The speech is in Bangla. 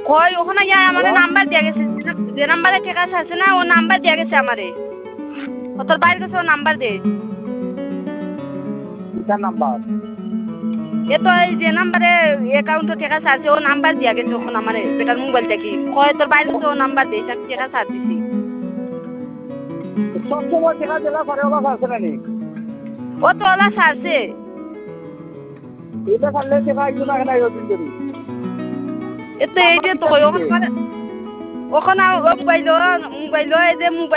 কই ওখানে ইয়া আমারে হ্যালো নাম্বার দিয়া গেছে যে নাম্বারে টেকা আছে না ও নাম্বার দিয়া গেছে আমারে ও তোর বাইরে গেছে ও নাম্বার দে কিসের নাম্বার এ তো এই যে নাম্বারে অ্যাকাউন্টে টেকা আছে ও নাম্বার দিয়া গেছে ওখানে আমারে বেটার মোবাইল থেকে কয় তোর বাইরে গেছে ও নাম্বার দে আমি টেকা ছাড় দিছি সবসময় টেকা জেলা করে ওলা আছে না নি ও তো ওলা ছাড়ছে এটা করলে টেকা আইলো না কেন আইলো দিন ধরে এ তো এই যে তো ওখানে ওখানে মোবাইল এই যে মোবাইল